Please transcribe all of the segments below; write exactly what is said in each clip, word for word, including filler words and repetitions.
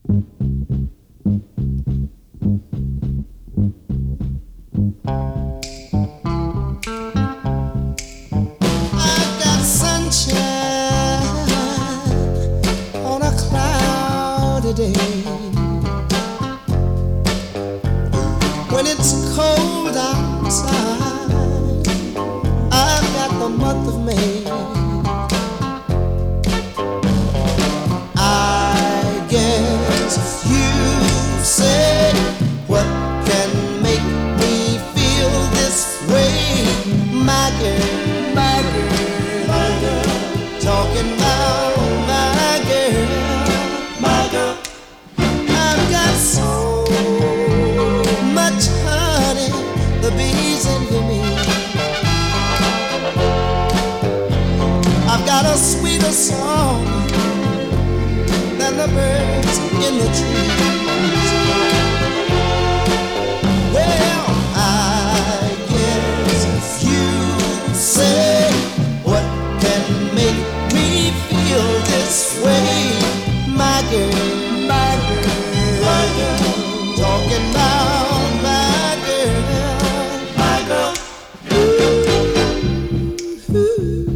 I've got sunshine on a cloudy day. When it's cold outside, I've got the month of May. I guess you say, what can make me feel this way? My girl, my girl, my girl, talking about my girl, my girl. I've got so much honey, the bees envy me. I've got a sweeter song than the birds in the trees. Well, I guess you say, what can make me feel this way? My girl, my girl, my girl, talking about my girl, my girl. Ooh, ooh.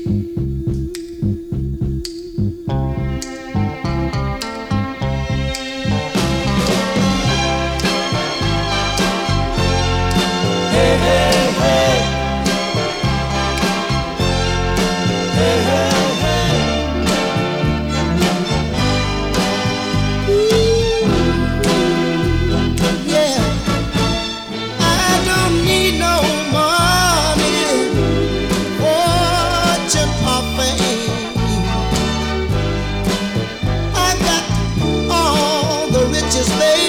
Hey, hey, hey. Hey, hey, hey. Ooh, yeah. I don't need no money, fortune or fame. I got all the riches, baby.